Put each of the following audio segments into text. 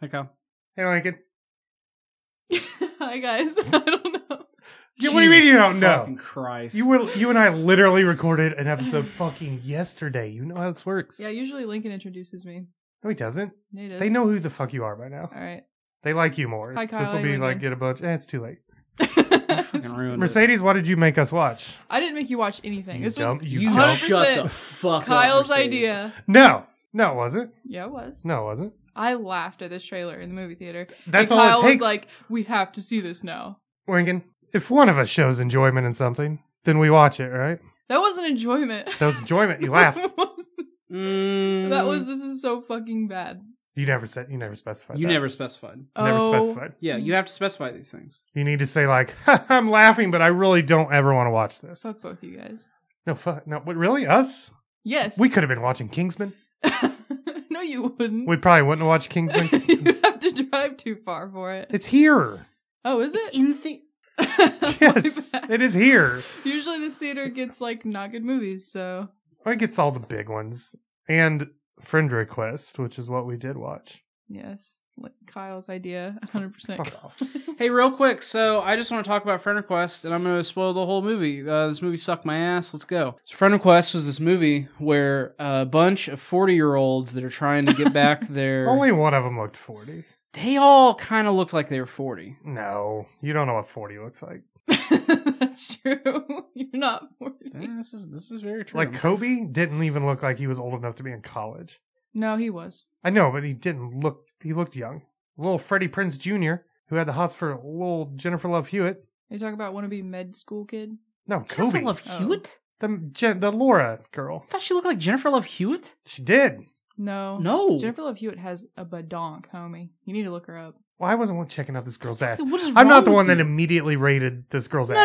Hey, Kyle. Hey, Lincoln. Hi guys. I don't know. Yeah, what do you mean you don't know? Fucking Christ. You and I literally recorded an episode fucking yesterday. You know how this works. Yeah, usually Lincoln introduces me. No, he doesn't. Yeah, he does. They know who the fuck you are by now. All right. They like you more. Hi, Kyle. This will How be you like doing? get a bunch. It's too late. Fucking ruined Mercedes, what did you make us watch? I didn't make you watch anything. You This dumb- was you You dumb- 100% shut the fuck up. Kyle's Mercedes. idea. No, it wasn't. Yeah, it was. No, it wasn't. I laughed at this trailer in the movie theater. That's and all Kyle it takes. was like, we have to see this now. Lincoln, if one of us shows enjoyment in something, then we watch it, right? That wasn't enjoyment. That was enjoyment. You laughed. This is so fucking bad. You never specified. You that. never specified. Never Oh. specified. Yeah, you have to specify these things. You need to say like, I'm laughing, but I really don't ever want to watch this. Fuck both you guys. No, fuck. No, what, really? Us? Yes. We could have been watching Kingsman. No, you wouldn't. We probably wouldn't have watched Kingsman. You have to drive too far for it. It's here. Oh, is it? in the... Yes, it is here. Usually this theater gets like not good movies, so It gets all the big ones. And Friend Request, which is what we did watch. yes. Like Kyle's idea, 100%. Fuck off. Hey, real quick. So I just want to talk about Friend Request, and I'm going to spoil the whole movie. This movie sucked my ass. Let's go. So Friend Request was this movie where a bunch of 40-year-olds that are trying to get back their... Only one of them looked 40. They all kind of looked like they were 40. No, you don't know what 40 looks like. That's true. You're not 40. Yeah, this is very true. Like Kobe didn't even look like he was old enough to be in college. No, he was. I know, but he looked young. Little Freddie Prinze Jr., who had the hots for little Jennifer Love Hewitt. Are you talking about wannabe med school kid? No, Kobe. Jennifer Love Oh. Hewitt? The Laura girl. I thought she looked like Jennifer Love Hewitt. She did. No. No. Jennifer Love Hewitt has a badonk, homie. You need to look her up. Well, I wasn't one checking out this girl's ass. What is I'm not wrong the one with that you? immediately rated this girl's No, ass.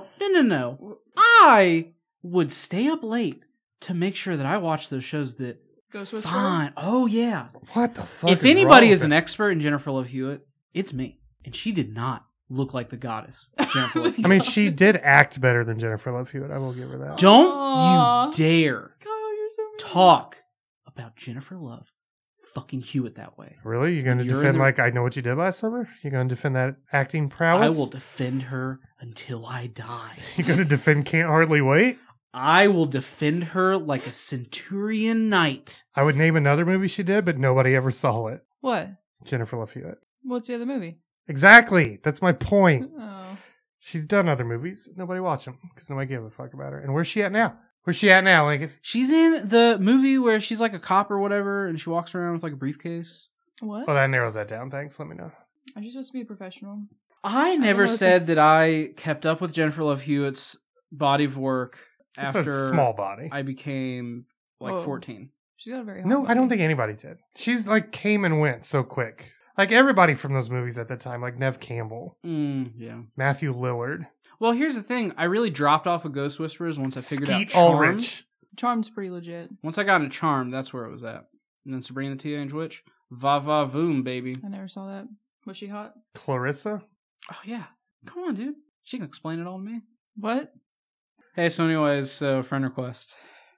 no. I would stay up late to make sure that I watch those shows that... Ghost Whisperer? Fine. Oh, yeah. What the fuck? If anybody is an expert in Jennifer Love Hewitt, it's me. And she did not look like the goddess, Jennifer Love Hewitt. I mean, she did act better than Jennifer Love Hewitt. I will give her that. Don't Aw. you dare Kyle, you're so mean. talk about Jennifer Love fucking Hewitt that way. Really? You're going to You're in defend the- like I Know What You Did Last Summer? You're going to defend that acting I prowess? will defend her until I die. You're going to defend Can't Hardly Wait? I will defend her like a centurion knight. I would name another movie she did, but nobody ever saw it. What? Jennifer Love Hewitt. What's the other movie? Exactly. That's my point. Oh. She's done other movies. Nobody watched them because nobody gave a fuck about her. And where's she at now? Where's she at now, Lincoln? She's in the movie where she's like a cop or whatever, and she walks around with like a briefcase. What? Oh, that narrows that down. Thanks. Let me know. Are you supposed to be a professional? I never know if said that I kept up with Jennifer Love Hewitt's body of work It's after a small body. I became like Whoa. 14. She's got a very hot No, I don't body. think anybody did. She's like came and went so quick. Like everybody from those movies at the time, like Nev Campbell, Yeah. Matthew Lillard, Well, here's the thing. I really dropped off of Ghost Whisperers once I figured out Skeet Charmed. Ulrich. Charmed's pretty legit. Once I got into Charmed, that's where it was at. And then Sabrina the Teenage Witch. Va va voom, baby. I never saw that. Was she hot? Clarissa. Oh, yeah. Come on, dude. She can explain it all to me. What? Hey, so anyways, friend request.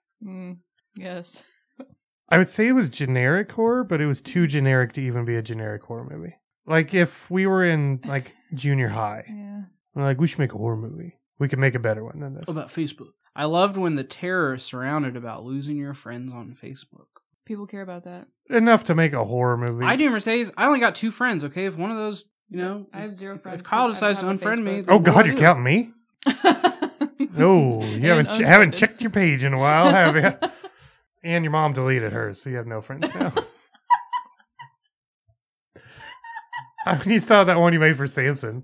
Yes. I would say it was generic horror, but it was too generic to even be a generic horror movie. Like if we were in like junior high, Yeah. we're like, we should make a horror movie. We could make a better one than this. About Facebook. I loved when the terror surrounded about losing your friends on Facebook. People care about that. Enough to make a horror movie. I do, Mercedes. I only got 2 friends, okay? If one of those, I have 0 friends. If Kyle 'cause I decides to don't have a unfriend me... Facebook. then Oh what God, do I you're do? counting me? No, you haven't unfriended. checked your page in a while, have you? And your mom deleted hers, so you have no friends now. I mean, you still have that one you made for Samson.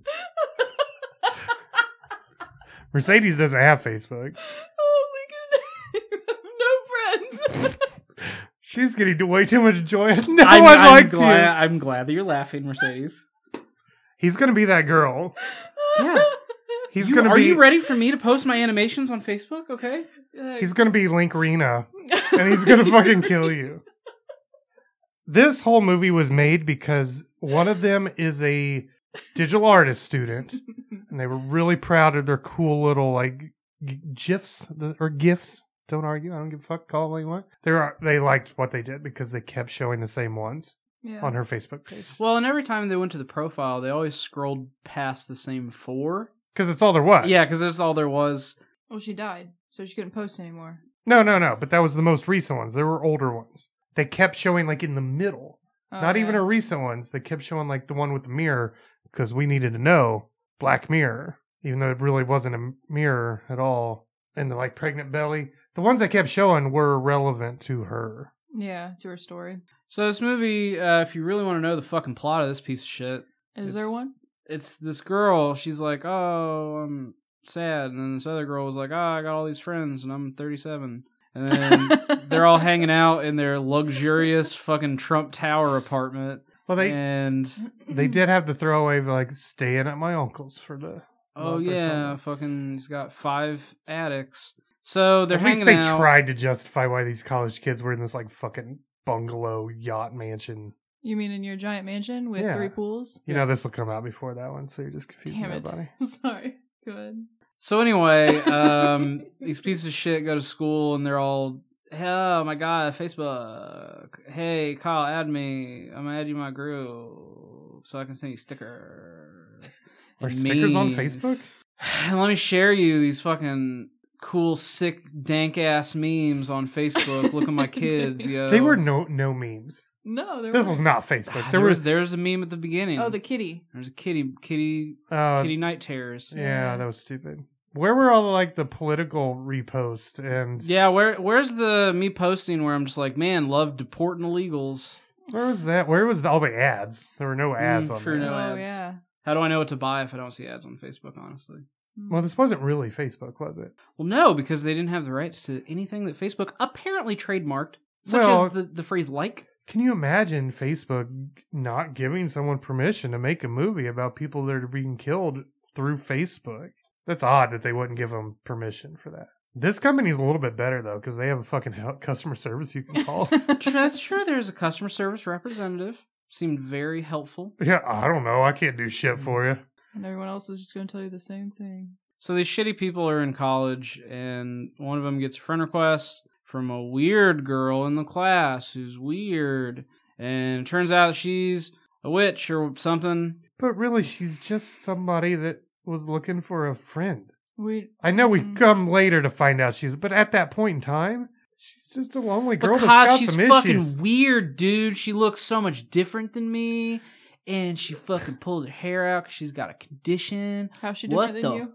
Mercedes doesn't have Facebook. Oh my god. No friends. She's getting way too much joy. No I'm one likes you. I'm glad that you're laughing, Mercedes. He's gonna be that girl. Yeah. He's You- gonna are be. you ready for me to post my animations on Facebook? Okay. He's gonna be Link Rena, and he's gonna fucking kill you. This whole movie was made because one of them is a digital artist student, and they were really proud of their cool little like gifs or gifs. Don't argue. I don't give a fuck. Call it what you want. They liked what they did because they kept showing the same ones. Yeah. on her Facebook page. Well, and every time they went to the profile, they always scrolled past the same 4. Because it's all there was. Yeah, because that's all there was. Well, she died, so she couldn't post anymore. No. But that was the most recent ones. There were older ones. They kept showing like in the middle. Oh, Not even yeah. her recent ones. They kept showing like the one with the mirror because we needed to know Black Mirror, even though it really wasn't a mirror at all. And the like pregnant belly. The ones they kept showing were relevant to her. Yeah, to her story. So this movie, if you really want to know the fucking plot of this piece of shit, Is there one? it's this girl. She's like, oh, I'm sad. And then this other girl was like, oh, I got all these friends and I'm 37. And then they're all hanging out in their luxurious fucking Trump Tower apartment. Well, And they did have the throwaway of like staying at my uncle's for the. oh month or yeah, something. fucking he's got 5 attics. So they're At least hanging they out. tried to justify why these college kids were in this like fucking bungalow yacht mansion. You mean in your giant mansion with Yeah. 3 pools? You know this will come out before that one, so you're just confusing Damn it. everybody. I'm sorry. Go ahead. So anyway, these pieces of shit go to school and they're all, oh my god, Facebook. Hey, Kyle, add me. I'm gonna add you in my group so I can send you stickers. Are and stickers on memes. Facebook? And let me share you these fucking cool, sick, dank ass memes on Facebook. Look at my kids, yo. They were no memes. No, there This weren't. was not Facebook. There's a meme at the beginning. Oh, the kitty. There's a kitty uh, night terrors. yeah, that was stupid. Where were all like the political reposts and Yeah, where's the me posting where I'm just like, man, love deporting illegals. where was that? Where was all the ads? There were no ads on true, there. no Oh, ads. yeah. How do I know what to buy if I don't see ads on Facebook, honestly? Well, this wasn't really Facebook, was it? Well, no, because they didn't have the rights to anything that Facebook apparently trademarked, such Well- as the phrase like. Can you imagine Facebook not giving someone permission to make a movie about people that are being killed through Facebook? That's odd that they wouldn't give them permission for that. This company's a little bit better, though, because they have a fucking customer service you can call. That's true. There's a customer service representative. Seemed very helpful. Yeah, I don't know. I can't do shit for you. And everyone else is just going to tell you the same thing. So these shitty people are in college, and one of them gets a friend request from a weird girl in the class who's weird. And it turns out she's a witch or something. But really, she's just somebody that was looking for a friend. I know we come later to find out but at that point in time, she's just a lonely girl that's Because got she's some fucking issues. weird, dude. She looks so much different than me. And she fucking pulls her hair out because she's got a condition. How's she What different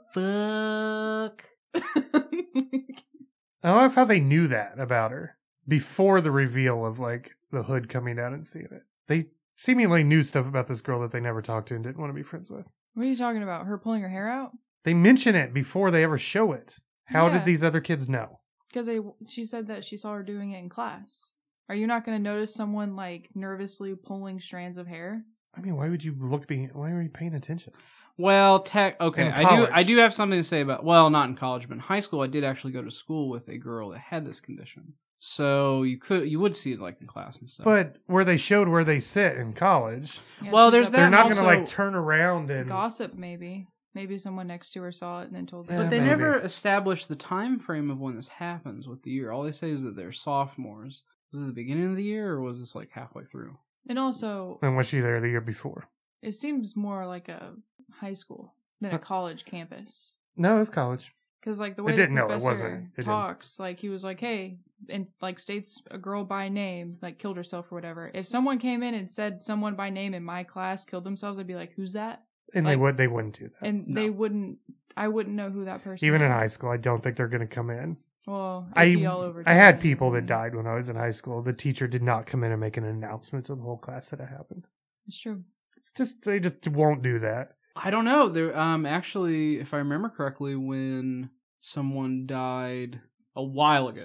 the fuck? than you? I love how they knew that about her before the reveal of like the hood coming out and seeing it. They seemingly knew stuff about this girl that they never talked to and didn't want to be friends with. What are you talking about? Her pulling her hair out? They mention it before they ever show it. How Yeah. did these other kids know? Because she said that she saw her doing it in class. Are you not going to notice someone like nervously pulling strands of hair? I mean, why would you why are you paying attention? Well, okay, In I college. do have something to say about, well, not in college, but in high school I did actually go to school with a girl that had this condition. So you would see it like in class and stuff. But where they showed where they sit in college, Yeah, Well, she's there's up that they're and not there. going to also- like turn around and Gossip, maybe. Maybe someone next to her saw it and then told them. Yeah, But they maybe. never established the time frame of when this happens with the year. All they say is that they're sophomores. Was it the beginning of the year or was this like halfway through? And also, And was she there the year before? it seems more like a high school than a college campus. No, it was college. Because like the It way didn't, the no, it professor wasn't. It didn't. talks, like he was like, "Hey," and like states a girl by name, like killed herself or whatever. If someone came in and said someone by name in my class killed themselves, I'd be like, "Who's that?" And Like- they wouldn't do that. And No. they wouldn't. I wouldn't know who that person. Even in is. high school, I don't think they're going to come in. Well, it'd be all over. I had Twitter. people that died when I was in high school. The teacher did not come in and make an announcement to the whole class that it happened. It's true. It's just they just won't do that. I don't know. There actually, if I remember correctly, when someone died a while ago,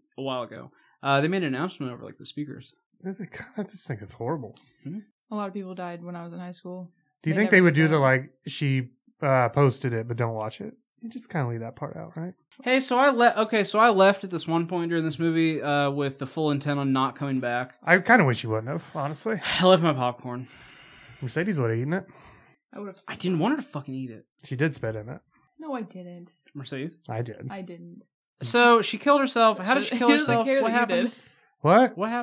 they made an announcement over like the speakers. I just think it's horrible. A lot of people died when I was in high school. Do you They think they never would did do the that. like she posted it but don't watch it? You just kind of leave that part out, right? Hey, so I left at this one point during this movie with the full intent on not coming back. I kind of wish you wouldn't have, honestly. I left my popcorn. Mercedes would have eaten it. I would have. I didn't want her to fucking eat it. She did spit in it. No, I didn't. Mercedes. I did. I didn't. So she killed herself. How did she kill He doesn't herself? care What that you happened? did. What? What happened?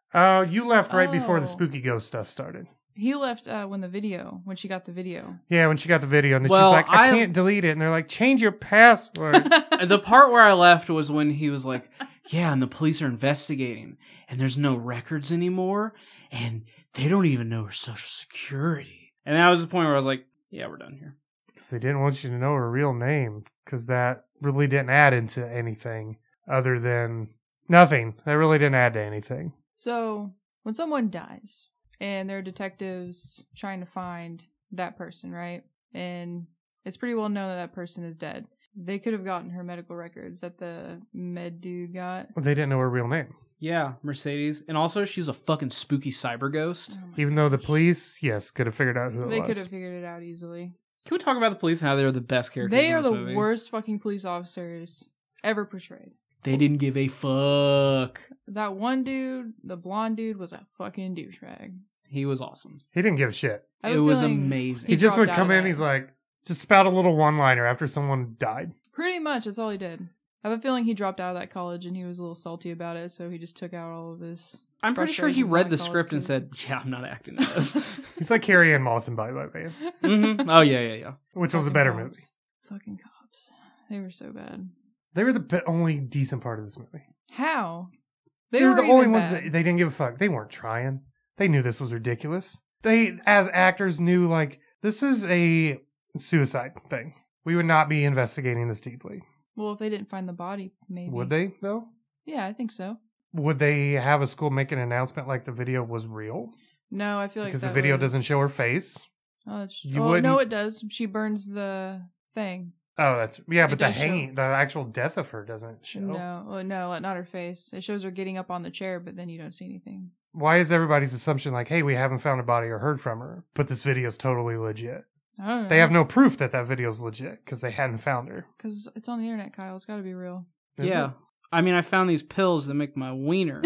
You left right before the Oh. spooky ghost stuff started. He left when she got the video. Yeah, when she got the video, and then Well, she's like, I I- can't delete it. And they're like, change your password. The part where I left was when he was like, yeah, and the police are investigating, and there's no records anymore, and they don't even know her social security. And that was the point where I was like, yeah, we're done here. Because they didn't want you to know her real name, because that really didn't add into anything other than nothing. That really didn't add to anything. So, when someone dies and there are detectives trying to find that person, right? And it's pretty well known that that person is dead. They could have gotten her medical records that the med dude got. They didn't know her real name. Yeah, Mercedes. And also, she was a fucking spooky cyber ghost. Oh my Even though the gosh. police, yes, could have figured out who it They was. could have figured it out easily. Can we talk about the police and how they're the best characters They in are this the movie? worst fucking police officers ever portrayed. They didn't give a fuck. That one dude, the blonde dude, was a fucking douchebag. He was awesome. He didn't give a shit. I have It a was feeling amazing. He just dropped would out come of in, that. he's like, just spout a little one-liner after someone died. Pretty much, that's all he did. I have a feeling he dropped out of that college and he was a little salty about it, so he just took out all of his. I'm pretty sure he frustrations read on the college script and kids. said, yeah, I'm not acting in this. He's like Carrie Ann Moss in Bye Bye Man, Mm-hmm. Oh, yeah. which was a Fucking better cops. movie. Fucking cops. They were so bad. They were the only decent part of this movie. How? They were the even only ones bad. that they didn't give a fuck. They weren't trying. They knew this was ridiculous. They, as actors, knew, like, this is a suicide thing. We would not be investigating this deeply. Well, if they didn't find the body, maybe. Would they, though? Yeah, I think so. Would they have a school make an announcement like the video was real? No, I feel like Because the that video was- doesn't show her face. Oh, it's... You no, wouldn't- it does. She burns the thing. Oh, that's... Yeah, It but the does show. hanging, the actual death of her doesn't show. No, not her face. It shows her getting up on the chair, but then you don't see anything. Why is everybody's assumption like, hey, we haven't found a body or heard from her, but this video's totally legit? I don't know. They have no proof that that video's legit because they hadn't found her. Because it's on the internet, Kyle. It's got to be real. Is Yeah. I mean, I found these pills that make my wiener.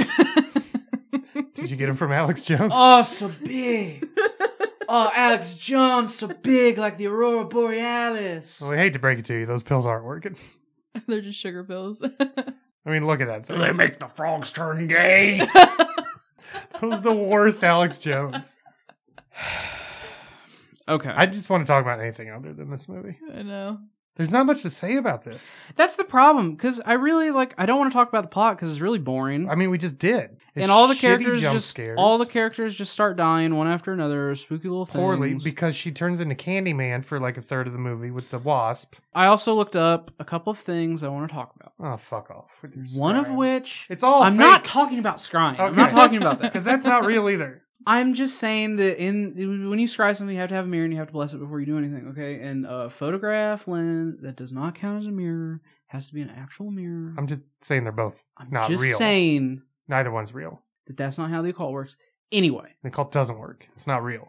it? Did you get them from Alex Jones? Oh, so big. Oh, Alex Jones, so big like the Aurora Borealis. Well, I hate to break it to you, those pills aren't working. They're just sugar pills. I mean, look at that thing. make the frogs turn gay? That was the worst Alex Jones. Okay. I just want to talk about anything other than this movie. I know. There's not much to say about this. That's the problem, because I really, I don't want to talk about the plot because it's really boring. I mean, we just did. It's and all the shitty characters jump just scares. all the characters just start dying one after another, spooky little things. poorly because she turns into Candyman for like a third of the movie with the wasp. I also looked up a couple of things I want to talk about. Oh, fuck off. with your One of scrying. which It's all I'm fake. not talking about scrying. I'm not Okay. talking about that. Because that's not real either. I'm just saying that when you scry something, you have to have a mirror and you have to bless it before you do anything, okay? And a photograph lens that does not count as a mirror has to be an actual mirror. I'm just saying they're both I'm not just real. saying Neither one's real. that that's not how the occult works. Anyway, The cult doesn't work. It's not real.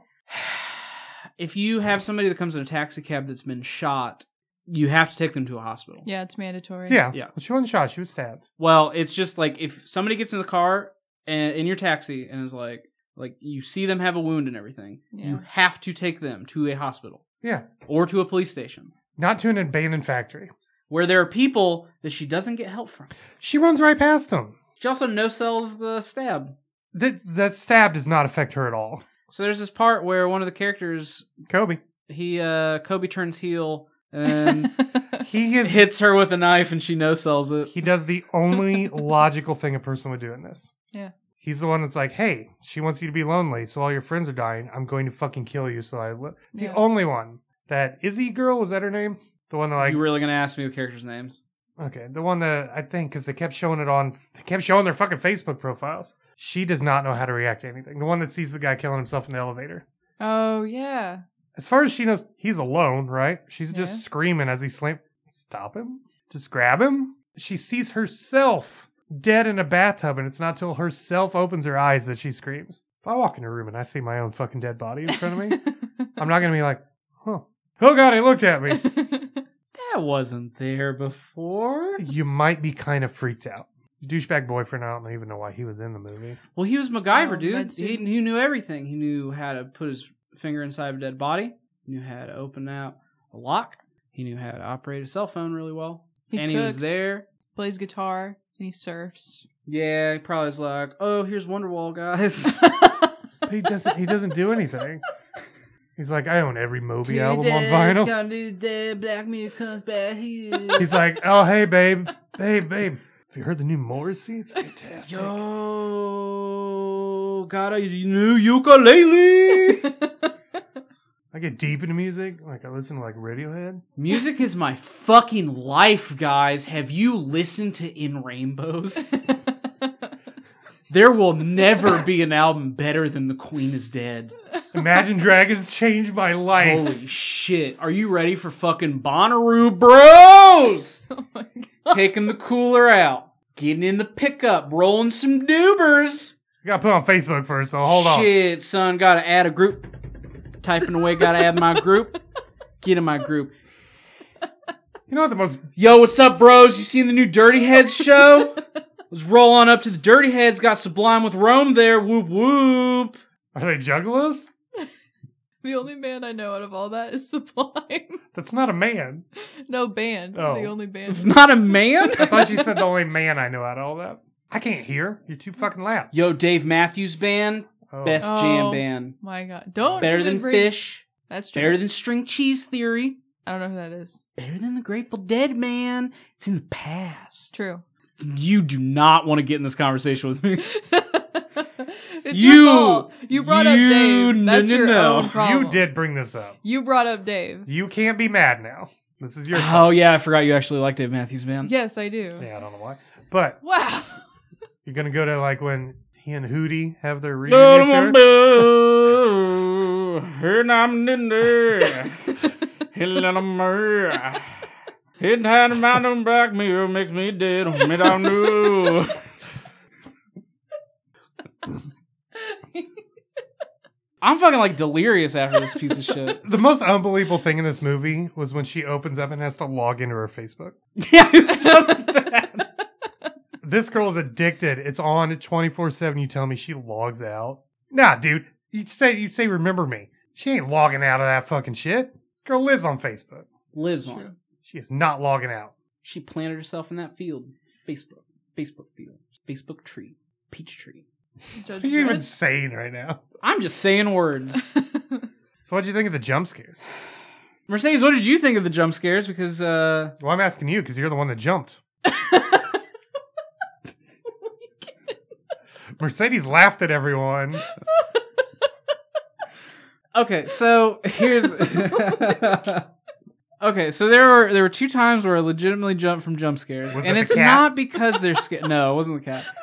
if you have somebody that comes in a taxi cab that's been shot, you have to take them to a hospital. Yeah, it's mandatory. Yeah. Yeah. Well, she wasn't shot. She was stabbed. Well, it's just like if somebody gets in the car and in your taxi and is like you see them have a wound and everything, you Yeah. have to take them to a hospital Yeah. or to a police station Not to an abandoned factory. where there are people that she doesn't get help from. She runs right past him. She also no-sells the stab. That stab does not affect her at all. So there's this part where one of the characters, Kobe. Kobe turns heel and He is. hits her with a knife and she no-sells it. He does the only logical thing a person would do in this. Yeah. He's the one that's like, hey, she wants you to be lonely, so all your friends are dying. I'm going to fucking kill you, so I live. The Yeah. only one. That Izzy girl, was that her name? The one that like, you really gonna ask me the characters' names? okay, the one that I think, because they kept showing their fucking Facebook profiles. She does not know how to react to anything. The one that sees the guy killing himself in the elevator. Oh, yeah. As far as she knows, he's alone, right? She's just Yeah. screaming as he slams. Stop him. Just grab him. She sees herself dead in a bathtub, and it's not till herself opens her eyes that she screams. If I walk in a room and I see my own fucking dead body in front of me, I'm not going to be like, huh. Oh God, he looked at me. That wasn't there before. You might be kind of freaked out. Douchebag boyfriend, I don't even know why he was in the movie. Well, he was MacGyver, Oh, dude. that's He it. knew everything. He knew how to put his finger inside a dead body. He knew how to open out a lock. He knew how to operate a cell phone really well. He and he was cooked. there. Plays guitar. And he surfs. Yeah, he probably was like, oh, here's Wonderwall, guys. He doesn't do anything. He's like, I own every Moby album on vinyl. Black Mirror comes back here. He's like, oh, hey, babe. Have you heard the new Morrissey? It's fantastic. Yo, got a new ukulele. I get deep into music. Like, I listen to, like, Radiohead. Music is my fucking life, guys. Have you listened to In Rainbows? There will never be an album better than The Queen is Dead. Imagine Dragons changed my life. Holy shit. Are you ready for fucking Bonnaroo Bros? Oh my god. Taking the cooler out. Getting in the pickup. Rolling some doobers. I gotta put on Facebook first, though. Hold on. Shit, son. Gotta add a group. Typing away. Gotta add my group. Get in my group. You know what the most... Yo, what's up, bros? You seen the new Dirty Heads show? Let's roll on up to the Dirty Heads. Got Sublime with Rome there. Whoop, whoop. Are they juggalos? The only band I know out of all that is Sublime. That's not a man. No band. Oh. The only band. It's not a man? I thought you said the only man I know out of all that. I can't hear. You're too fucking loud. Yo, Dave Matthews Band. Oh. Best jam band. My god. Don't Better even than bring- Fish. That's true. Better than String Cheese Theory. I don't know who that is. Better than the Grateful Dead, man. It's in the past. True. You do not want to get in this conversation with me. It's your fault. You brought up Dave. no, That's no, your no. own problem. You did bring this up. You brought up Dave. You can't be mad now. This is your Oh, fault. yeah, I forgot you actually liked Dave Matthews Band. Yes, I do. Yeah, I don't know why. But Wow. you're going to go to like when he and Hootie have their reunion tour? Hitting time mountain back mirror makes me dead on me down new. I'm fucking like delirious after this piece of shit. The most unbelievable thing in this movie was when she opens up and has to log into her Facebook. Yeah, who does that? This girl is addicted. It's on 24/7. You tell me she logs out. Nah, dude. You say remember me. She ain't logging out of that fucking shit. This girl lives on Facebook. Lives True. on it. She is not logging out. She planted herself in that field. Facebook field. Facebook tree. Peach tree. Judge What are you even Dredd? saying right now? I'm just saying words. So what'd you think of the jump scares? Mercedes, what did you think of the jump scares? Because, Well, I'm asking you because you're the one that jumped. Mercedes laughed at everyone. okay, so here's... okay, so there were two times where I legitimately jumped from jump scares. Was And it the it's cat? not because they're scared. No, it wasn't the cat.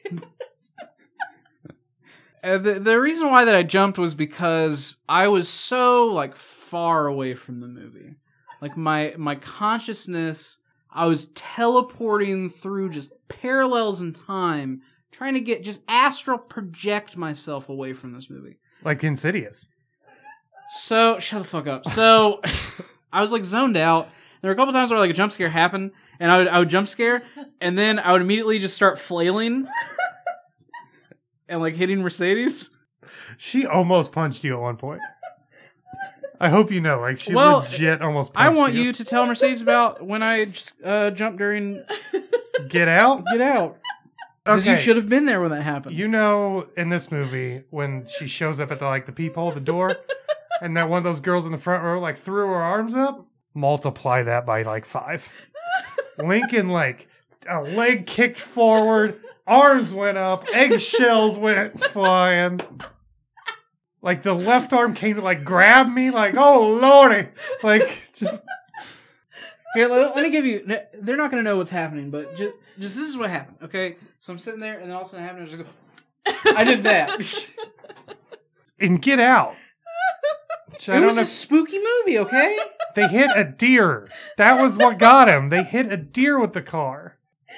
The reason why that I jumped was because I was so like far away from the movie. Like my consciousness, I was teleporting through just parallels in time, trying to get just astral project myself away from this movie. Like Insidious. So shut the fuck up. So I was like zoned out. There were a couple times where like a jump scare happened, and I would jump scare, and then I would immediately just start flailing. And like hitting Mercedes. She almost punched you at one point. I hope you know. Like she Well, legit almost I punched want you to tell Mercedes about when I just jumped during Get out? Get Out. Because you Okay. should have been there when that happened. You know, in this movie, when she shows up at the peephole of the door, and that one of those girls in the front row like threw her arms up, multiply that by like 5. Lincoln like a leg kicked forward, arms went up, eggshells went flying. Like the left arm came to like grab me, like oh lordy, like just. Here, let me give you. They're not going to know what's happening, but just this is what happened. Okay, so I'm sitting there, and then all of a sudden it happened. I just go. I did that. And Get Out. Which I It don't was know a spooky movie. Okay. They hit a deer. That was what got him. They hit a deer with the car.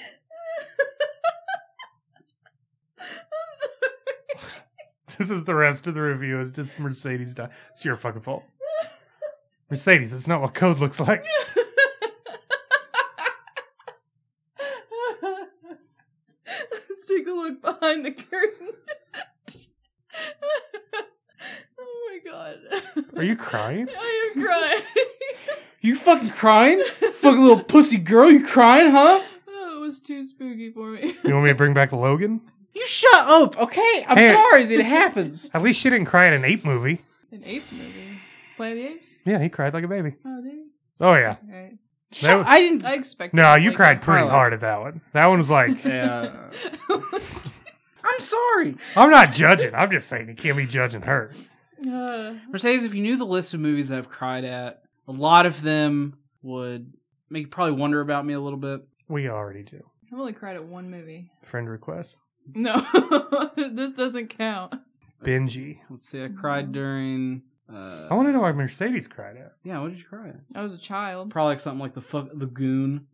This is the rest of the review. It's just Mercedes dying. It's your fucking fault. Mercedes, that's not what code looks like. Let's take a look behind the curtain. Oh my god. Are you crying? I am crying. You fucking crying? Fucking little pussy girl, you crying, huh? Oh, it was too spooky. spooky for me. You want me to bring back Logan? You shut up, okay? I'm Hey. sorry that it happens. At least she didn't cry at an ape movie. An ape movie. Planet of the Apes? Yeah, he cried like a baby. Oh, did he? Oh, yeah. Alright. That- I didn't. I expect. No, you cried pretty Carla. hard at that one. That one was like, Yeah. I'm sorry. I'm not judging. I'm just saying you can't be judging her. Mercedes, if you knew the list of movies that I've cried at, a lot of them would make you probably wonder about me a little bit. We already do. I've only cried at one movie. Friend request. No, this doesn't count. Benji. Let's see, I cried during. I want to know why Mercedes cried at. Yeah, what did you cry at? I was a child. Probably like something like the Goon.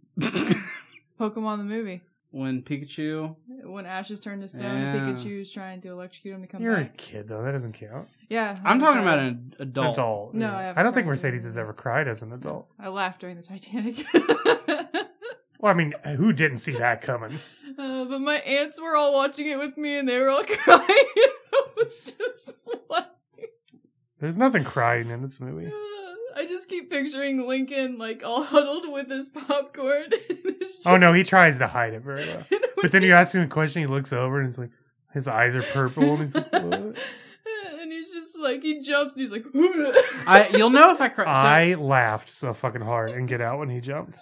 Pokemon the movie. When Pikachu. When Ash is turned to stone, Yeah. Pikachu's trying to electrocute him to come You're a back. kid, though. That doesn't count. Yeah. I'm I talking cried. about an adult. Adult. No, yeah. I haven't I don't think cried. Mercedes has ever cried as an adult. I laughed during the Titanic. Well, I mean, who didn't see that coming? But my aunts were all watching it with me and they were all crying. I was just like... There's nothing crying in this movie. I just keep picturing Lincoln like all huddled with his popcorn. Oh, no, he tries to hide it very well. But then you ask him a question, he looks over and he's like, his eyes are purple and he's like, what? And he's just like, he jumps and he's like, You'll know if I cry. So, I laughed so fucking hard and Get Out when he jumped.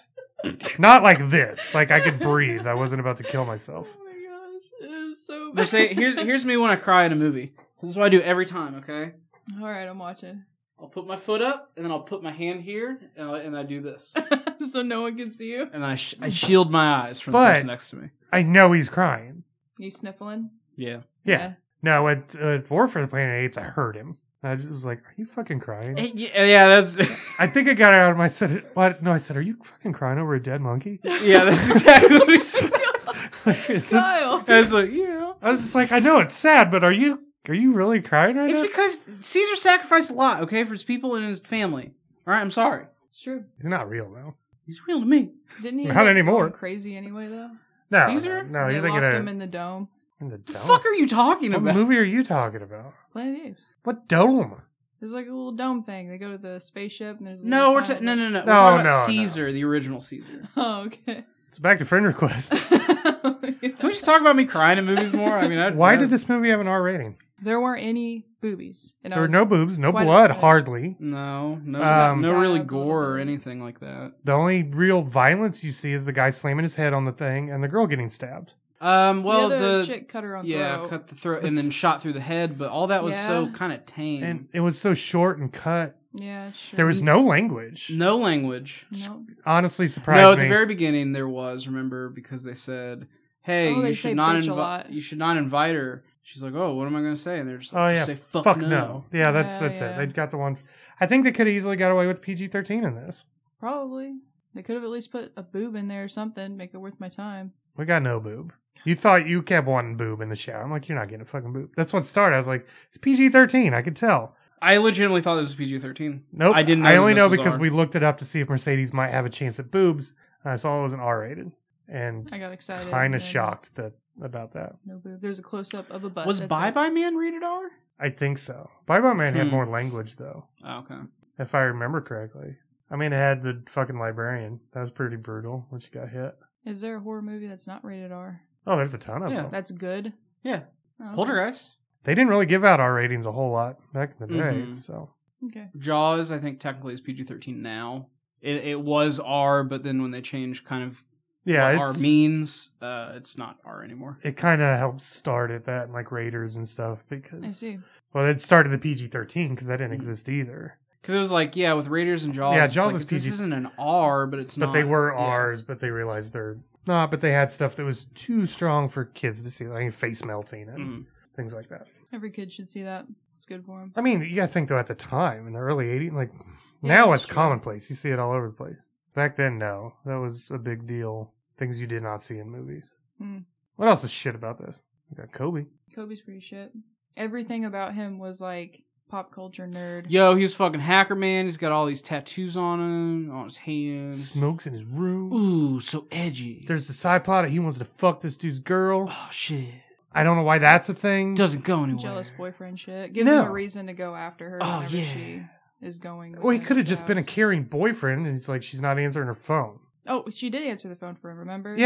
Not like this. Like I could breathe. I wasn't about to kill myself. Oh my gosh, it is so bad. Mercedes, here's me when I cry in a movie. This is what I do every time. Okay, All right, I'm watching. I'll put my foot up and then I'll put my hand here and I do this So no one can see you. and I shield my eyes from the But- person next to me. I know he's crying. You sniffling? Yeah. Yeah. No, at War for the Planet of the Apes, I heard him. I just was like, are you fucking crying? Yeah, that's I think I got it out of my said what? No, I said, are you fucking crying over a dead monkey? yeah, that's exactly what he said. Like, is this- Kyle. I was like, yeah. I was just like, I know it's sad, but are you really crying right It's now? because Caesar sacrificed a lot, okay, for his people and his family. All right, I'm sorry. It's true. He's not real though. He's real to me. Didn't he? Not end up anymore. going crazy anyway, though. No, Caesar? No, They you're locked thinking him of in the dome. in the The dome. fuck are you talking What about? movie are you talking about? Planet of the Apes. What dome? There's like a little dome thing. They go to the spaceship and there's a No, little we're planet. no. We're No, talking about no, Caesar, the original Caesar. Oh, okay. It's back to friend request. Can we just talk about me crying in movies more? I mean, Why did this movie have an R rating? There weren't any boobies. And I There were was- no boobs, no quite blood, upset. hardly. No, Um, no really Stab gore or or- anything like that. The only real violence you see is the guy slamming his head on the thing and the girl getting stabbed. Well, the other the chick cut her own yeah, throat. cut the throat and It's- then shot through the head, but all that was so Yeah. kind of tame. And it was so short and cut. Yeah, sure. There was no language. no language. No. Honestly, surprised No, at me. the very beginning there was. Remember, because they said, "Hey, Oh, they you say should not bitch a lot. invite. You should not invite her." She's like, "Oh, what am I going to say?" And they're just like, Oh yeah, "Say fuck, no." no. Yeah, that's Yeah. it. They got the one. I think they could have easily got away with PG-13 in this. Probably. They could have at least put a boob in there or something, make it worth my time. We got no boob. You thought you kept wanting boob in the shower. I'm like, you're not getting a fucking boob. That's what started. I was like, it's PG-13. I could tell. I legitimately thought this was PG-13. Nope. I didn't know I that only this know was because R. we looked it up to see if Mercedes might have a chance at boobs. And I saw it was an R-rated, and I got excited. kind and of then shocked about that. No boob. There's a close up of a butt. Was that's Bye it. Bye Man rated R? I think so. Bye Bye Man had Hmm. more language though, Oh, okay. if I remember correctly. I mean, it had the fucking librarian. That was pretty brutal when she got hit. Is there a horror movie that's not rated R? Oh, there's a ton of Yeah. them. That's good. Yeah. Oh, okay. Poltergeist. They didn't really give out R ratings a whole lot back in the day, Mhm. so. Okay. Jaws, I think technically is PG-13 now. It was R, but then when they changed kind of Yeah, what R means, it's not R anymore. it kind of helped start at that, like Raiders and stuff, because I see. well, it started the PG-13 because that didn't Mm. exist either. Because it was like, yeah, with Raiders and Jaws, Yeah, it's Jaws like, is this PG. isn't an R, but it's But not. they were yeah. R's, but they realized they're not. But they had stuff that was too strong for kids to see, like face melting and Mm. things like that. Every kid should see that. It's good for them. I mean, you gotta think though, at the time in the early '80s, like Yeah, now that's it's true. commonplace. You see it all over the place. Back then, no, that was a big deal. Things you did not see in movies. Hmm. What else is shit about this? We got Kobe. Kobe's pretty shit. Everything about him was like pop culture nerd. Yo, he was fucking hacker man. He's got all these tattoos on him, on his hands. Smokes in his room. Ooh, so edgy. There's the side plot that he wants to fuck this dude's girl. Oh shit, I don't know why that's a thing. doesn't go anywhere. Jealous boyfriend shit. Gives No. him a reason to go after her Oh, whenever yeah. she is going. with Well, he him could have to just been a house. caring boyfriend, and he's like, she's not answering her phone. Oh, she did answer the phone for him, remember? Yeah,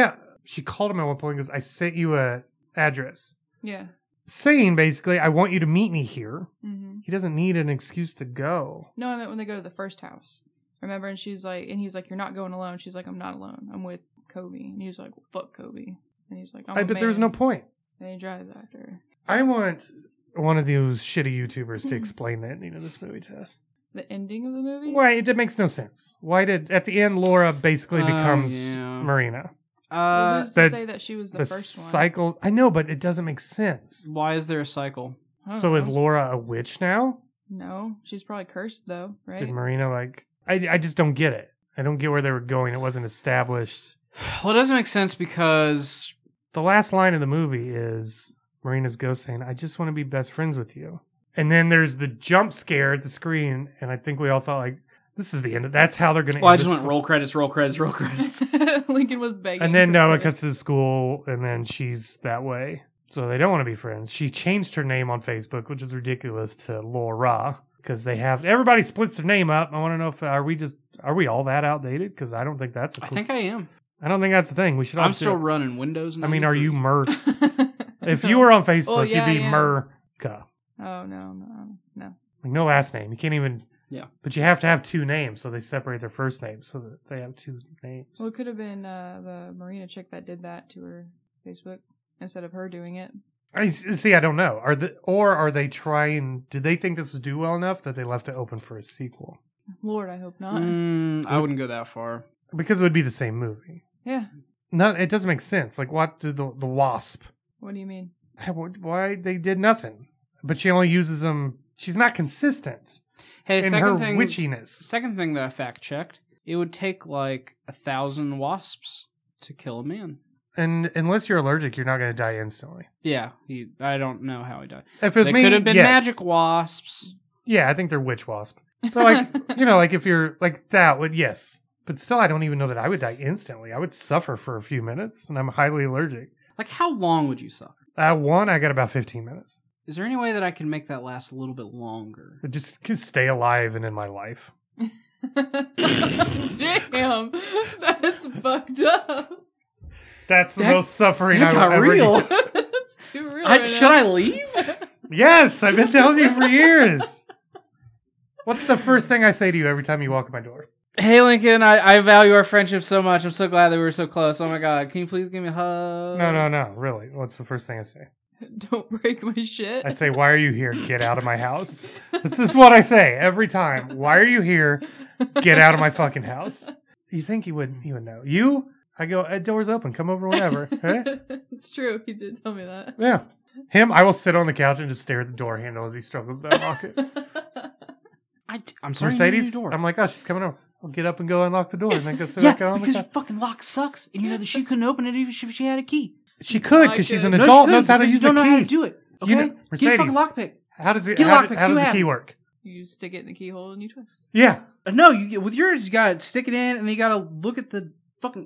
she called him at one point and goes, I sent you a address. Yeah. Saying basically, I want you to meet me here. Mm-hmm. He doesn't need an excuse to go. No, I meant when they go to the first house. Remember? And he's like, you're not going alone. She's like, I'm not alone. I'm with Kobe. And he was like, well, fuck Kobe. And he's like, But there was no point. And he drives after her. I want one of those shitty YouTubers to explain the ending of this movie to us. The ending of the movie? Why? It makes no sense. Why did, at the end, Laura basically becomes Marina? Well, who's to say that she was the first one? Cycle. I know, but it doesn't make sense. Why is there a cycle? So is Laura a witch now? No. She's probably cursed, though, right? Did Marina, I just don't get it. I don't get where they were going. It wasn't established. Well, it doesn't make sense because the last line of the movie is Marina's ghost saying, I just want to be best friends with you. And then there's the jump scare at the screen, and I think we all thought, this is the end. That's how they're going to end I just went roll credits. Lincoln was begging. And then Noah cuts to school, and then she's that way. So they don't want to be friends. She changed her name on Facebook, which is ridiculous, to Laura, because everybody splits their name up. I want to know if, are we all that outdated? Because I don't think that's I think I am. I don't think that's the thing. We should all I'm still running Windows 93. I mean, are you If you were on Facebook, you'd be Merca. Oh, no. No last name. You can't even... Yeah. But you have to have two names, so they separate their first names so that they have two names. Well, it could have been the Marina chick that did that to her Facebook instead of her doing it. I don't know. Are they trying... Did they think this would do well enough that they left it open for a sequel? Lord, I hope not. I wouldn't go that far. Because it would be the same movie. Yeah. No, it doesn't make sense. What did the Wasp... What do you mean? Why they did nothing? But she only uses them... She's not consistent. Hey, in her witchiness. Second thing that I fact checked, it would take 1,000 wasps to kill a man. And unless you're allergic, you're not going to die instantly. Yeah, I don't know how he died. If it was they me, could have been yes. magic wasps. Yeah, I think they're witch wasp. But if you're that would, yes. But still, I don't even know that I would die instantly. I would suffer for a few minutes, and I'm highly allergic. How long would you suffer? I got about 15 minutes. Is there any way that I can make that last a little bit longer? Just stay alive and in my life. Damn, that's fucked up. That's the most suffering that got real. That's too real. Should I leave? Yes, I've been telling you for years. What's the first thing I say to you every time you walk in my door? Hey, Lincoln, I value our friendship so much. I'm so glad that we were so close. Oh my God, can you please give me a hug? No, really. What's the first thing I say? Don't break my shit. I say, why are you here? Get out of my house. This is what I say every time. Why are you here? Get out of my fucking house. You think he would know? I go, door's open. Come over whenever. Huh? It's true. He did tell me that. Yeah. Him, I will sit on the couch and just stare at the door handle as he struggles to unlock it. I'm sorry. Mercedes, I'm like, oh, she's coming over. I'll get up and go unlock the door and then go sit back on the couch. Because your fucking lock sucks, and you know that she couldn't open it even if she had a key. She could because she's an adult, knows how to use a key. You don't know how to do it. Okay, Mercedes, get a fucking lockpick. How does the key work? You stick it in the keyhole and you twist. Yeah. No, with yours, you gotta stick it in, and then you gotta look at the fucking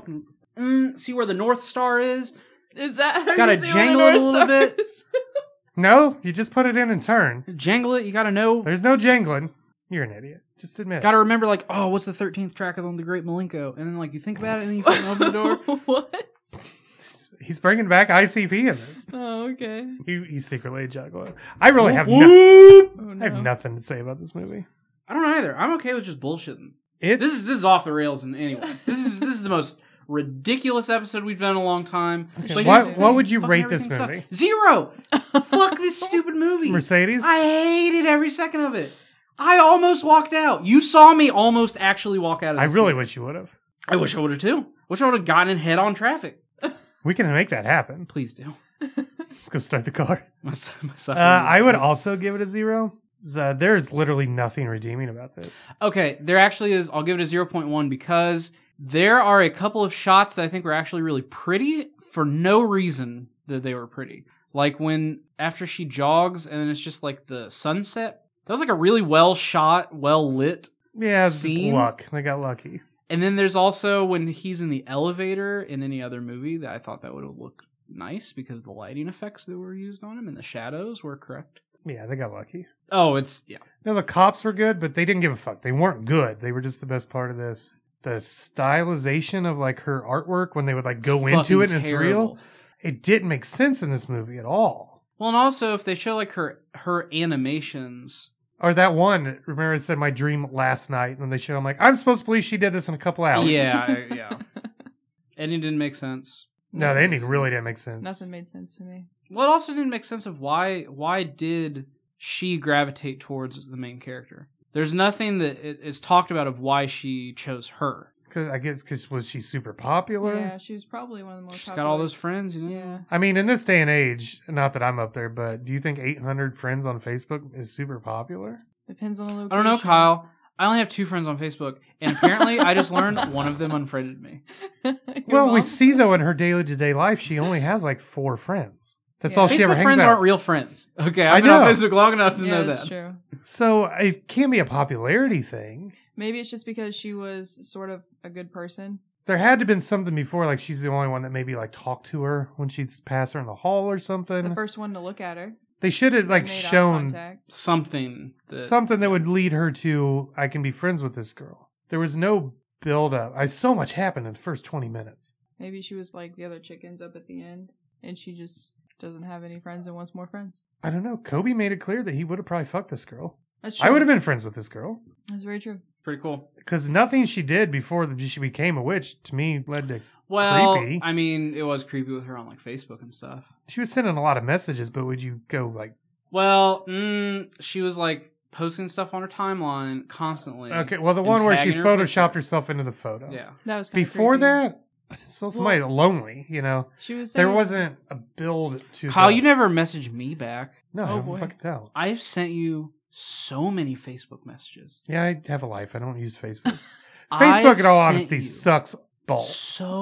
see where the North Star is. Is that how gotta you see jangle where the it a North little Star bit? is? No, you just put it in and turn. Jangle it. You gotta know. There's no jangling. You're an idiot. Just admit it. Gotta remember, what's the 13th track of The Great Malenko? And then, you think about it, and then you fucking open the door. What? He's bringing back ICP in this. Oh, okay. He's secretly a juggler. I really have I have nothing to say about this movie. I don't either. I'm okay with just bullshitting. This is off the rails in any way. This is the most ridiculous episode we've done in a long time. Okay. What would you rate this movie? Sucks. 0. Fuck this stupid movie. Mercedes? I hated every second of it. I almost walked out. You saw me almost actually walk out of this I really wish you would have. I wish I would have too. Wish I would have gotten in head-on traffic. We can make that happen. Please do. Let's go start the car. My I would also give it a 0. There's literally nothing redeeming about this. Okay, there actually is. I'll give it a 0.1 because there are a couple of shots that I think were actually really pretty for no reason that they were pretty. Like when after she jogs and then it's just the sunset. That was a really well shot, well lit scene. Luck. They got lucky. And then there's also when he's in the elevator in any other movie that I thought that would have looked nice because the lighting effects that were used on him and the shadows were correct. Yeah, they got lucky. Oh, No, the cops were good, but they didn't give a fuck. They weren't good. They were just the best part of this. the stylization of like her artwork when they would like go into Fucking it and it's real. terrible. It didn't make sense in this movie at all. Well, and also if they show like her animations. Or that one, remember it said my dream last night, and then they show I'm like, I'm supposed to believe she did this in a couple hours. Yeah. And it didn't make sense. No, the ending really didn't make sense. Nothing made sense to me. Well, it also didn't make sense of why did she gravitate towards the main character? There's nothing that is talked about of why she chose her. I guess because was she super popular? Yeah, she was probably one of the most She's popular. got all those friends, you know? Yeah. I mean, in this day and age, not that I'm up there, but do you think 800 friends on Facebook is super popular? Depends on the location. I don't know, Kyle. I only have 2 friends on Facebook, and apparently I just learned one of them unfriended me. Well, we mom? see though in her day-to-day life, she only has like 4 friends. That's all she Facebook ever hangs friends out. aren't real friends. Okay, I I've been on know. Facebook long enough to Yeah, know that's that. true. So it can't be a popularity thing. Maybe it's just because she was sort of a good person. There had to have been something before, like she's the only one that maybe like talked to her when she'd pass her in the hall or something. The first one to look at her. They should have like Made eye shown contact. Something that would lead her to I can be friends with this girl. There was no build up. So much happened in the first 20 minutes. Maybe she was like the other chickens up at the end, and she just doesn't have any friends and wants more friends. I don't know. Kobe made it clear that he would have probably fucked this girl. That's true. I would have been friends with this girl. That's very true. pretty cool. Because nothing she did before she became a witch to me led to Well, creepy. I mean, it was creepy with her on like Facebook and stuff. She was sending a lot of messages, but would you go like? Well, she was like posting stuff on her timeline constantly. Okay, well the and one where she tagging her photoshopped picture. herself into the photo. Yeah. That was kinda Before creepy. that, I just saw somebody lonely. You know, She was saying, there wasn't a build to. Kyle, the- you never messaged me back. No, Oh, I don't boy. fucking tell. I've sent you so many Facebook messages. Yeah, I have a life. I don't use Facebook. I've Facebook, in all sent honesty, you sucks balls.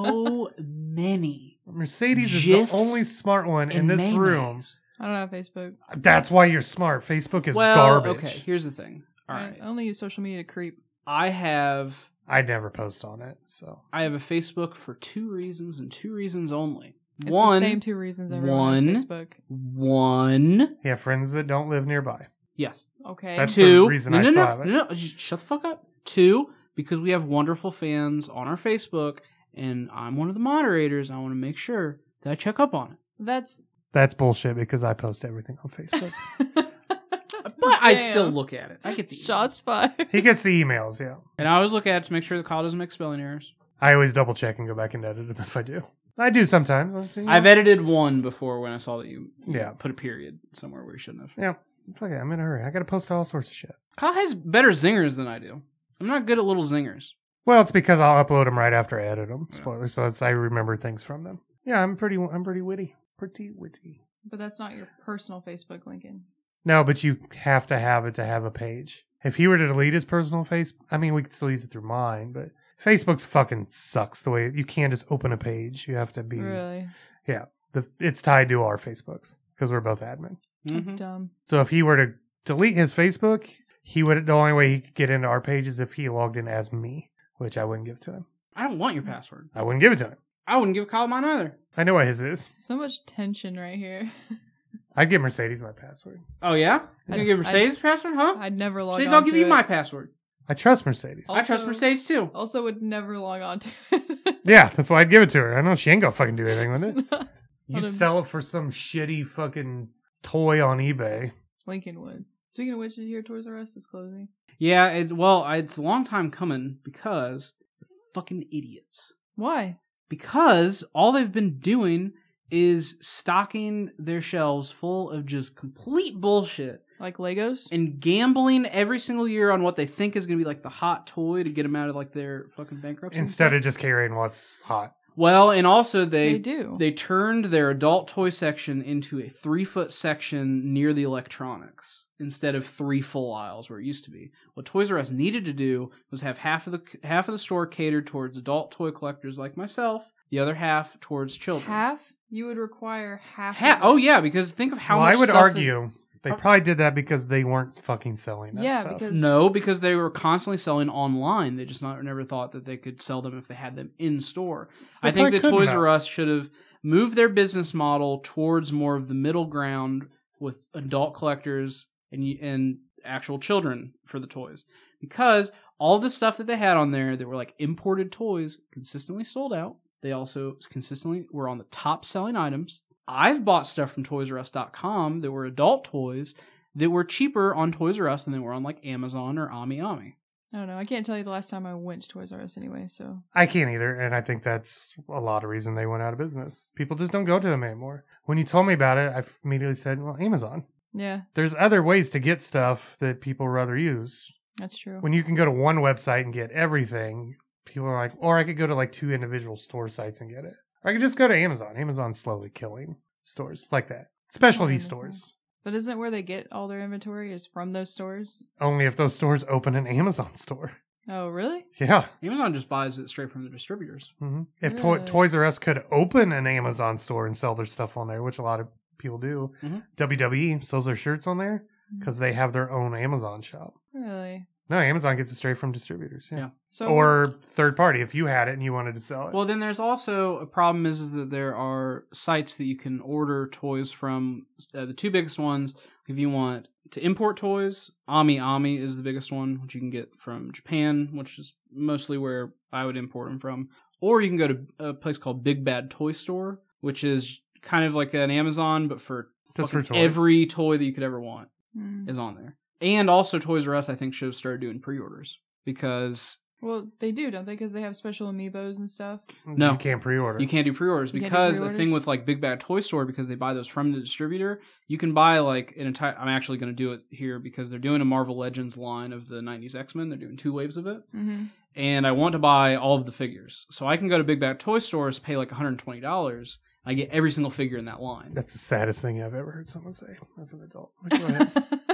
So many. Mercedes is GIFs the only smart one in and this room. mayonnaise. I don't have Facebook. That's why you're smart. Facebook is Well, garbage. okay, here's the thing. All I right. only use social media to creep. I have I never post on it, so a Facebook for 2 reasons and 2 reasons only. It's One, the same 2 reasons everyone has Facebook. one, yeah, friends that don't live nearby. yes. Okay. That's- 2, the reason I still have it. No, just shut the fuck up. 2, because we have wonderful fans on our Facebook, and I'm one of the moderators. I want to make sure that I check up on it. That's bullshit because I post everything on Facebook. But I Damn. still look at it. I get the Shots fired. He gets the emails, yeah. and I always look at it to make sure that Kyle doesn't make spelling errors. I always double check and go back and edit them if I do. I do sometimes. I've edited one before when I saw that you Yeah. put a period somewhere where you shouldn't have. Yeah, it's okay. I'm in a hurry. I got to post all sorts of shit. Kyle has better zingers than I do. I'm not good at little zingers. Well, it's because I'll upload them right after I edit them. Yeah. Spoilers. So I remember things from them. Yeah, I'm pretty witty. Pretty witty. But that's not your personal Facebook, Lincoln. No, but you have to have it to have a page. If he were to delete his personal face, I mean, we could still use it through mine, but Facebook's fucking sucks the way you can't just open a page. You have to be, Really? yeah. It's tied to our Facebooks because we're both admin. That's Mhm. dumb. So if he were to delete his Facebook, the only way he could get into our page is if he logged in as me, which I wouldn't give to him. I don't want your password. I wouldn't give it to him. I wouldn't give Kyle mine either. I know what his is. So much tension right here. I'd give Mercedes my password. Oh, yeah? You gonna give Mercedes password, huh? I'd never log Mercedes, on I'll give to you it. my password. I trust Mercedes. Oh. I trust Also- Mercedes, too. Also would never log on to it. Yeah, that's why I'd give it to her. I know she ain't gonna fucking do anything with it. What You'd a- sell it for some shitty fucking toy on eBay. Lincoln would. Speaking of which, did you hear Toys R Us is closing? Yeah, it's a long time coming because they're fucking idiots. Why? Because all they've been doing is stocking their shelves full of just complete bullshit Like Legos? and gambling every single year on what they think is going to be like the hot toy to get them out of like their fucking bankruptcy. Instead of just carrying what's hot. Well, and also They do. They turned their adult toy section into a 3-foot section near the electronics instead of 3 full aisles where it used to be. What Toys R Us needed to do was have half of the store catered towards adult toy collectors like myself, the other half towards children. Half? You would require half. Ha- of oh it. yeah, because think of how Well, much I would stuff argue they probably did that because they weren't fucking selling that Yeah, stuff. because- No, because they were constantly selling online. They just never thought that they could sell them if they had them in store. They I think probably that couldn't Toys have. R Us should have moved their business model towards more of the middle ground with adult collectors and actual children for the toys. Because All the stuff that they had on there that were like imported toys consistently sold out. They also consistently were on the top selling items. I've bought stuff from ToysRUs.com that were adult toys that were cheaper on Toys R Us than they were on like Amazon or Ami. I don't know. I can't tell you the last time I went to Toys R Us anyway, so. I can't either, and I think that's a lot of reason they went out of business. People just don't go to them anymore. When you told me about it, I immediately said, well, Amazon. Yeah, There's other ways to get stuff that people rather use. that's true. When you can go to one website and get everything, people are like, or I could go to like 2 individual store sites and get it. Or I could just go to Amazon. Amazon's slowly killing stores like that. Specialty Amazon. stores. But isn't it where they get all their inventory is from those stores? Only if those stores open an Amazon store. Oh, really? Yeah. Amazon just buys it straight from the distributors. Mm-hmm. If Really? Toys R Us could open an Amazon store and sell their stuff on there, which a lot of people do, Mhm. WWE sells their shirts on there because they have their own Amazon shop. Really? No, Amazon gets it straight from distributors. Yeah. So Or third party if you had it and you wanted to sell it. Well, then there's also a problem is that there are sites that you can order toys from. The 2 biggest ones, if you want to import toys, Ami is the biggest one, which you can get from Japan, which is mostly where I would import them from. Or you can go to a place called Big Bad Toy Store, which is kind of like an Amazon, but for Just for fucking toys. every toy that you could ever want Mm. is on there. And also Toys R Us, I think, should have started doing pre-orders because Well, they do, don't they? Because they have special amiibos and stuff. No. You can't pre-order. you can't do pre-orders You can't do because the pre-orders? thing with like Big Bad Toy Store, because they buy those from the distributor, you can buy like an entire. I'm actually going to do it here because they're doing a Marvel Legends line of the 90s X-Men. They're doing 2 waves of it. Mm-hmm. And I want to buy all of the figures. So I can go to Big Bad Toy Stores, pay like $120. I get every single figure in that line. That's the saddest thing I've ever heard someone say as an adult. Go ahead.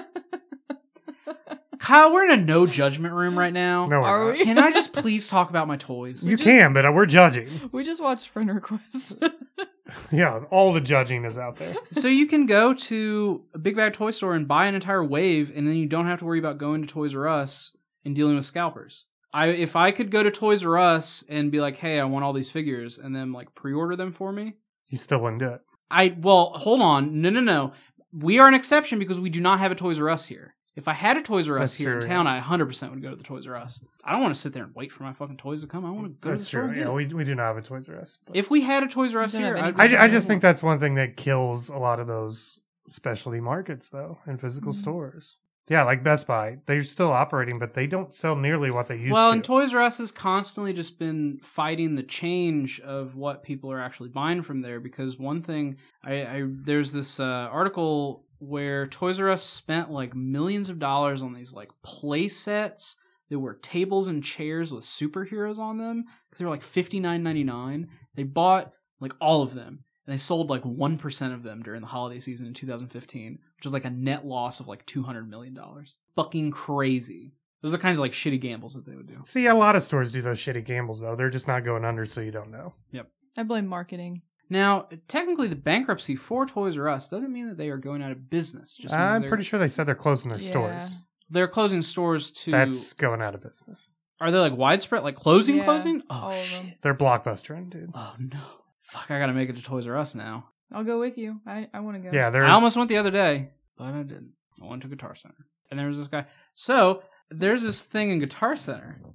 Kyle, we're in a no judgment room right now. No, Are we're we? not. Can I just please talk about my toys? You can, but we're judging. We just watched Friend Request. Yeah, all the judging is out there. So you can go to a Big Bad Toy Store and buy an entire wave, and then you don't have to worry about going to Toys R Us and dealing with scalpers. If I could go to Toys R Us and be like, hey, I want all these figures, and then like pre-order them for me, You still wouldn't do it. well, hold on. No. We are an exception because we do not have a Toys R Us here. If I had a Toys R Us That's here in true, town, I 100% would go to the Toys R Us. I don't want to sit there and wait for my fucking toys to come. I want to go to the That's store true. and get Yeah, it. we do not have a Toys R Us. but- If we had a Toys R Us We don't here, have I'd any I just think that's one thing that kills a lot of those specialty markets, though, in physical Mhm. stores. Yeah, like Best Buy. They're still operating, but they don't sell nearly what they used well, to. and Toys R Us has constantly just been fighting the change of what people are actually buying from there. Because one thing, there's this article where Toys R Us spent like millions of dollars on these like play sets that were tables and chairs with superheroes on them because they were like $59.99. They bought like all of them. And they sold like 1% of them during the holiday season in 2015, which was like a net loss of like $200 million. Fucking crazy. Those are the kinds of like shitty gambles that they would do. See, a lot of stores do those shitty gambles, though. They're just not going under, so you don't know. I blame marketing. Now, technically, the bankruptcy for Toys R Us doesn't mean that they are going out of business. It just means I'm they're- pretty sure they said they're closing their Yeah. stores. they're closing stores to. That's going out of business. Are they like widespread, like closing? Yeah, Oh all of shit! them. They're blockbustering, dude. Oh no! Fuck! I gotta make it to Toys R Us now. I'll go with you. I want to go. Yeah, they're. I almost went the other day, but I didn't. I went to Guitar Center, and there was this guy. So there's this thing in Guitar Center